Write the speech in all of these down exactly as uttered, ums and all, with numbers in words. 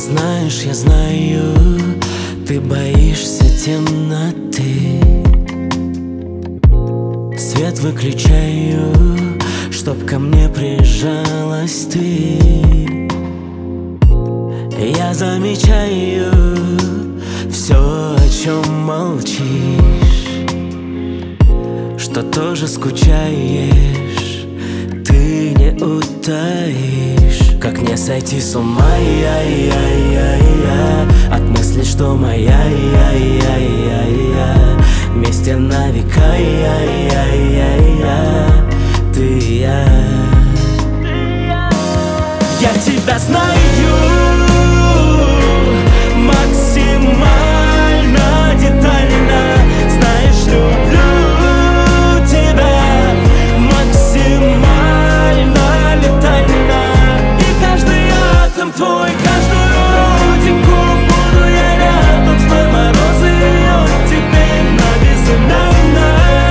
Знаешь, я знаю, ты боишься темноты. Свет выключаю, чтоб ко мне прижалась ты. Я замечаю все, о чем молчишь, что тоже скучаешь, ты не утаишь. Как не сойти с ума, я-я-я-я, от мысли, что моя, я-я-я-я, вместе на века, я-я-я-я, ты и я. Я тебя знаю максимально детально, знаешь, люблю тебя максимально летально. И каждый атом твой, каждую родинку буду я рядом. Зной морозы от теперь нависают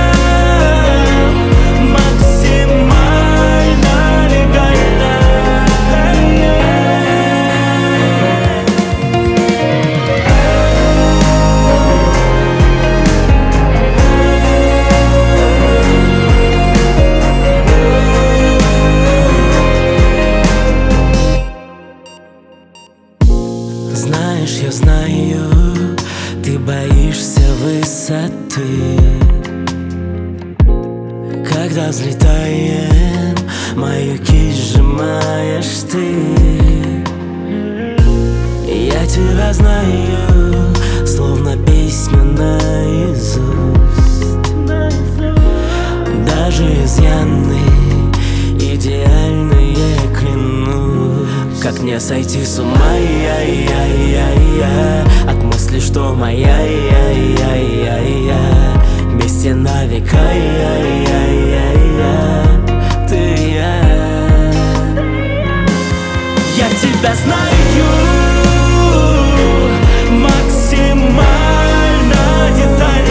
максимально легально. Знаешь, я знаю, ты боишься высоты. Когда взлетаем, мою кисть сжимаешь ты. Я тебя знаю, словно песню наизусть. Даже изъяны идеальные, клянусь. Как не сойти с ума, я-я-я-я, от мысли, что моя, я-я-я-я, вместе на века, я-я-я-я, ты и я. Я тебя знаю максимально детально.